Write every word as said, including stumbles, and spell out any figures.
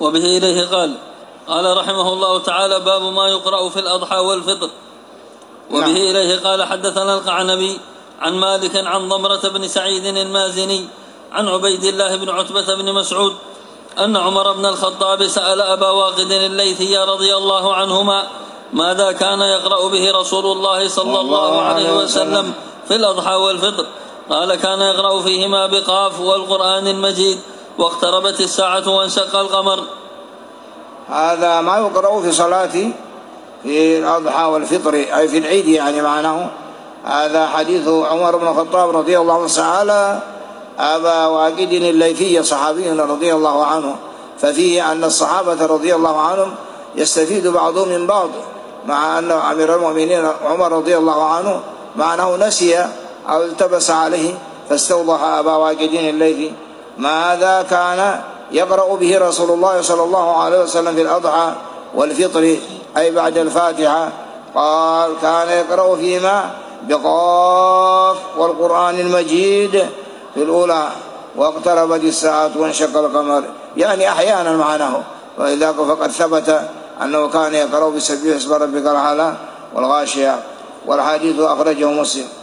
وبه إليه قال قال رحمه الله تعالى: باب ما يقرأ في الأضحى والفطر. وبه نعم. إليه قال: حدثنا القعنبي عن مالك عن ضمرة بن سعيد المازني عن عبيد الله بن عتبة بن مسعود أن عمر بن الخطاب سأل أبا واقد الليثي رضي الله عنهما ماذا كان يقرأ به رسول الله صلى الله عليه وسلم في الأضحى والفطر؟ قال: كان يقرأ فيهما بقاف والقرآن المجيد واقتربت الساعة وانشق القمر. هذا ما يقرأ في صلاة في الأضحى والفطر أي في العيد، يعني معناه هذا حديث عمر بن الخطاب رضي الله عنه سأل أبا واقد الليثي صحابي رضي الله عنه، ففيه أن الصحابة رضي الله عنهم يستفيد بعضهم من بعض، مع أن أمير المؤمنين عمر رضي الله عنه مع أنه نسي أو التبس عليه فاستوضح أبا واقد الليثي ماذا كان يقرأ به رسول الله صلى الله عليه وسلم في الأضحى والفطر أي بعد الفاتحة. قال: كان يقرأ فيما بقاف والقرآن المجيد في الأولى واقتربت الساعة وانشق القمر، يعني أحيانا معناه، وإذا فقد ثبت أنه كان يقرأ بسبح اسم ربك الأعلى والغاشية، والحديث أخرجه مسلم.